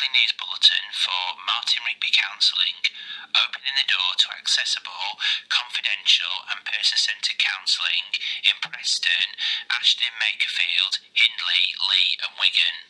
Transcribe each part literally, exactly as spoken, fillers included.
weekly news bulletin for Martin Rigby Counselling, opening the door to accessible, confidential and person-centred counselling in Preston, Ashton, Makerfield, Hindley, Lee and Wigan.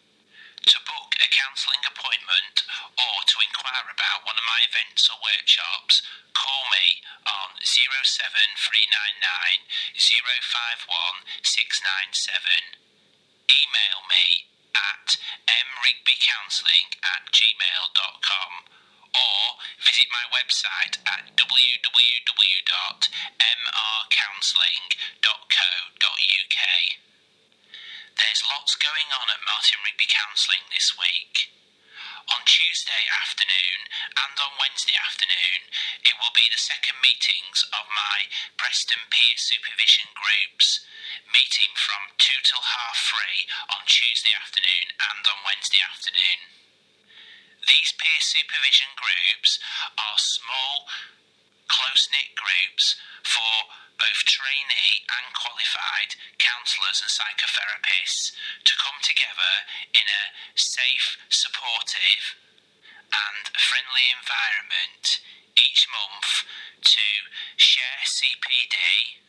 To book a counselling appointment or to inquire about one of my events or workshops, call me on zero seven three nine nine, zero five one six nine seven. Email me at mrigbycounselling at gmail dot com or visit my website at w w w dot m r counselling dot co dot u k. There's lots going on at Martin Rigby Counselling this week. On Tuesday afternoon and on Wednesday afternoon, it will be the second meetings of my Preston Peer Supervision groups, meeting from two till half three on Tuesday afternoon and on Wednesday afternoon. These peer supervision groups are small, close-knit groups for both trainee and qualified counsellors and psychotherapists to come together in a safe, supportive and friendly environment each month to share C P D,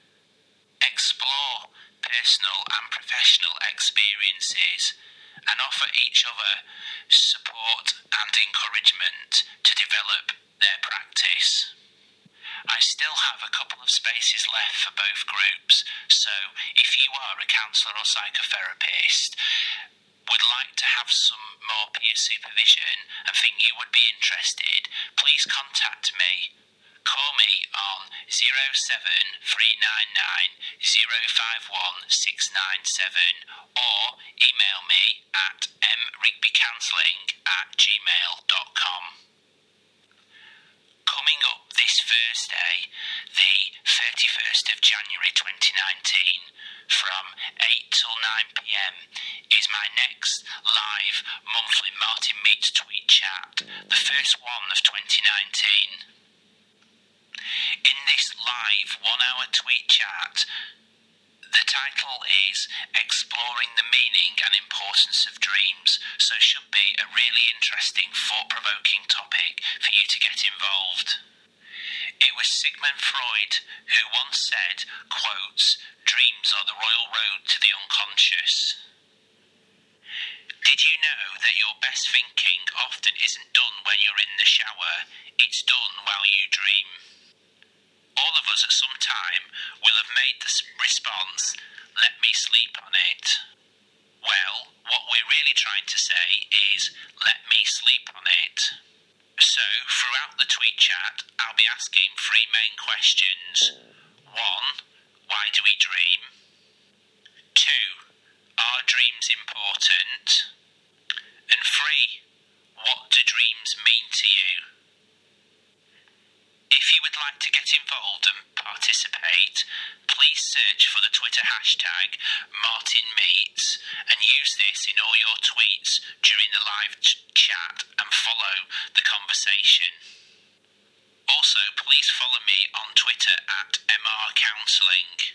explore personal and professional experiences and offer each other support and encouragement to develop their practice. I still have a couple of spaces left for both groups, so if you are a counsellor or psychotherapist, would like to have some more peer supervision and think you would be interested, please contact me. Call me on zero seven three nine nine, zero five one six nine seven or email me at mrigbycounselling at gmail dot com. Coming up this Thursday, the thirty-first of January twenty nineteen, from eight till nine p m, is my next live monthly Martin Meets Tweet Chat, the first one of twenty nineteen. In this live one-hour tweet chat, the title is Exploring the Meaning and Importance of Dreams, so it should be a really interesting, thought-provoking topic for you to get involved. It was Sigmund Freud who once said, quotes, "Dreams are the royal road to the unconscious." Did you know that your best thinking often isn't done when you're in the shower, it's done while you dream? All of us at some time will have made the response, "Let me sleep on it." Well, what we're really trying to say is, "Let me sleep on it." So, throughout the tweet chat, I'll be asking three main questions. One, why do we dream? Two, are dreams important? And three, what do dreams mean to you? If you would like to get involved and participate, please search for the Twitter hashtag MartinMeets and use this in all your tweets during the live ch- chat and follow the conversation. Also, please follow me on Twitter at M R Counselling.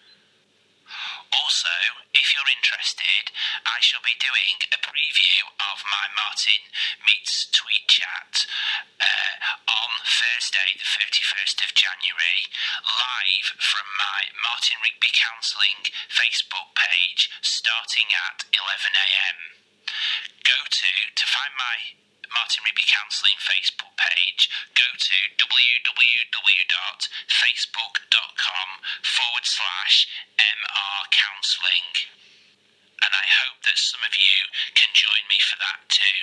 Also, if you're interested, I shall be doing a preview of my Martin Meets Tweet Chat uh, on Thursday the thirty-first of January, live from my Martin Rigby Counselling Facebook page starting at eleven a m. Go to, to find my Martin Rigby Counselling Facebook page, go to www.facebook.com forward slash MR Counselling. And I hope that some of you can join me for that too.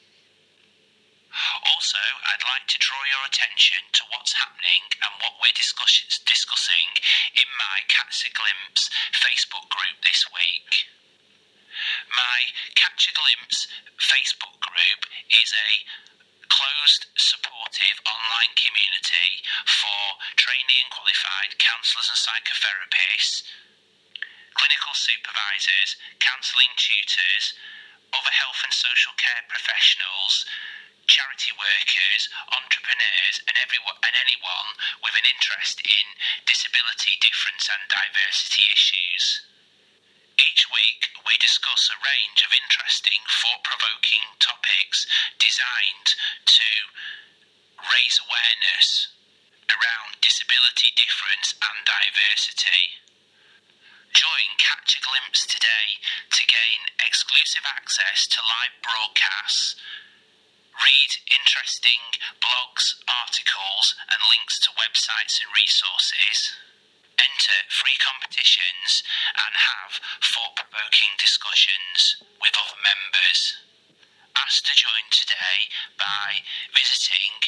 Also, I'd like to draw your attention to what's happening and what we're discuss- discussing in my Catch a Glimpse Facebook group this week. My Catch a Glimpse Facebook group is a closed, supportive online community for trainee and qualified counsellors and psychotherapists, clinical supervisors, counselling tutors, other health and social care professionals, charity workers, entrepreneurs and everyone and anyone with an interest in disability, difference and diversity issues. Each week, we discuss a range of interesting, thought-provoking topics designed to raise awareness around disability difference and diversity. Join Catch a Glimpse today to gain exclusive access to live broadcasts, read interesting blogs, articles, and links to websites and resources, enter free competitions, and have thought-provoking discussions with other members. Ask to join today by visiting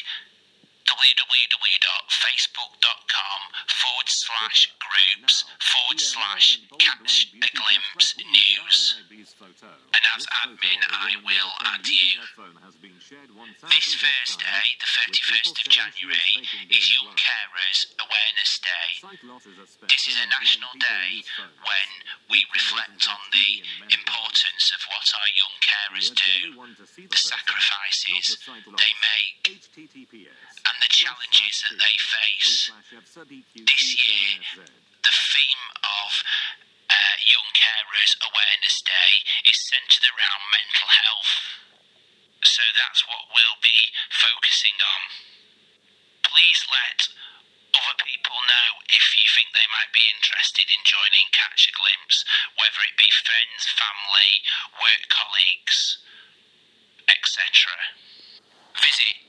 www.facebook.com forward slash groups forward slash catch a glimpse news. And as admin, I will add you. This Thursday, the thirty-first of January, is Young Carers Awareness Day. This is a national day when we reflect on the importance of what our young carers do, the sacrifices they make, and the challenges that they face. This year, the theme of uh, Young Carers Awareness Day is centred around mental health. So that's what we'll be focusing on. Please let other people know if you think they might be interested in joining Catch a Glimpse, whether it be friends, family, work colleagues, et cetera. Visit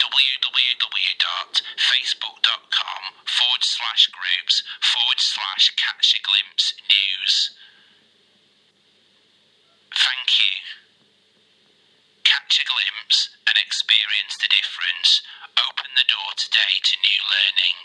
www.facebook.com forward slash groups forward slash catch a glimpse news. Thank you. Catch a glimpse and experience the difference. Open the door today to new learning.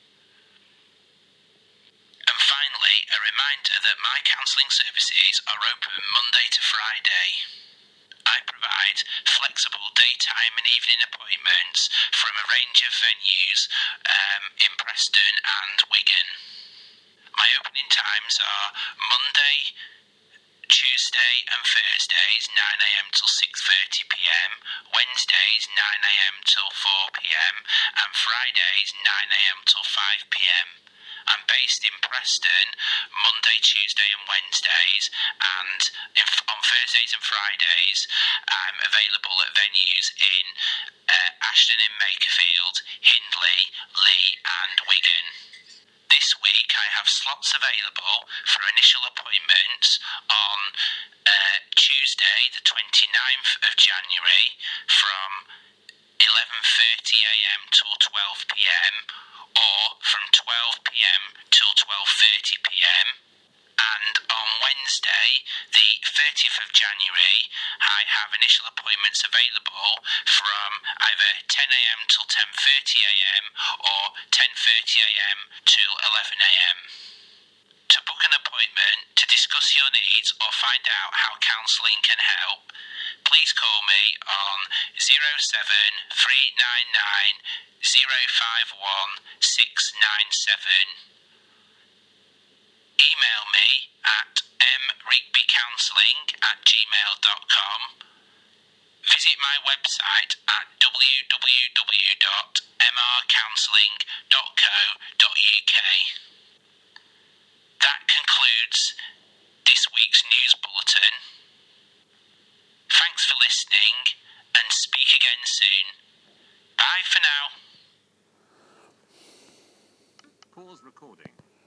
And finally, a reminder that my counselling services are open Monday to Friday. I provide flexible daytime and evening appointments from a range of venues um, in Preston and Wigan. My opening times are Monday, Tuesday and Thursdays nine a.m. till six thirty p.m, Wednesdays nine a.m. till four p.m, and Fridays nine a.m. till five p.m. I'm based in Preston Monday, Tuesday and Wednesdays, and if, on Thursdays and Fridays I'm available at venues in uh, Ashton in Makerfield, Hindley, Lee and Wigan. This week I have slots available for initial appointments on uh, Tuesday the twenty-ninth of January from eleven thirty a.m. till twelve p.m, or from twelve p.m. till twelve thirty p.m. And on Wednesday, the thirtieth of January, I have initial appointments available from either ten a.m. till ten thirty a.m. or ten thirty a.m. till eleven a.m. To book an appointment, to discuss your needs or find out how counselling can help, please call me on zero seven three nine nine zero five one six nine seven. Email me at mrigbycounselling at gmail dot com. Visit my website at w w w dot m r counselling dot co dot u k. That concludes this week's news bulletin. Thanks for listening and speak again soon. Bye for now. Pause recording.